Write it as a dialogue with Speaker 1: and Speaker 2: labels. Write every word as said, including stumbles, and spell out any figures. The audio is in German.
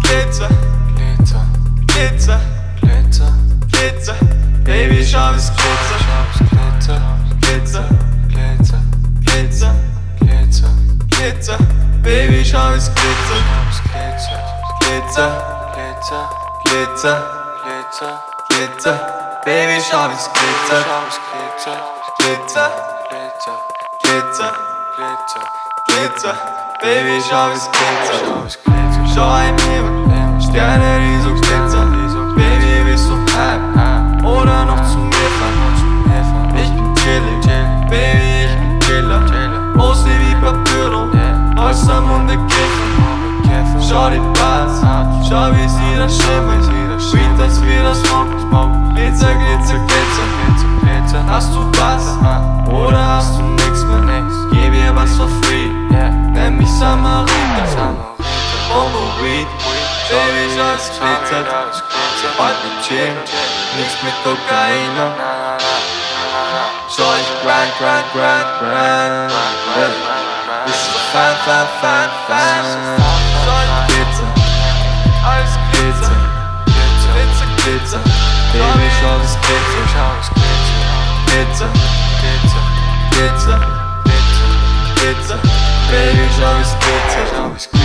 Speaker 1: Glitzer,
Speaker 2: Glitzer,
Speaker 1: Glitzer,
Speaker 2: Glitzer,
Speaker 1: Glitzer, Baby, schau wie's glitzert.
Speaker 2: Glitzer,
Speaker 1: Glitzer,
Speaker 2: Glitzer,
Speaker 1: Glitzer,
Speaker 2: Glitzer,
Speaker 1: Glitzer, Baby, schau wie's glitzert.
Speaker 2: Glitzer,
Speaker 1: Glitzer,
Speaker 2: Glitzer,
Speaker 1: Glitzer,
Speaker 2: Glitzer,
Speaker 1: Glitzer, Baby, schau wie's glitzert.
Speaker 2: Glitzer,
Speaker 1: Glitzer,
Speaker 2: Glitzer,
Speaker 1: Glitzer,
Speaker 2: Glitzer,
Speaker 1: Glitzer, Baby, schau wie's glitzert.
Speaker 2: Glitzer,
Speaker 1: Schau ein Himmel, Sterne, die so glitzern. Baby, willst du heim oder noch zu mir fahren? Ich bin chillig, Baby, ich bin Killer. Ausseh wie Papyrus, aus am Munde kiffen. Schau die Bars, schau wie sie da schimmern. Sweet, als wir das Smoke. Glitzer, Glitzer, Glitzer. Hast du was oder hast du nix mehr? Gib ihr was for free, nenn mich Samariter. Bombo Weed, Baby, schau es glitzert. Heute mit chillen, nichts mit Kokain. Schau ich grind, grind, grind, grind. Bist du fein, fein, fein, fein. Schau ich glitzer, alles glitzer. Glitzer, glitzer, Baby, schau es glitzert. Glitzer, glitzer, glitzer, glitzer, Baby, schau es glitzert.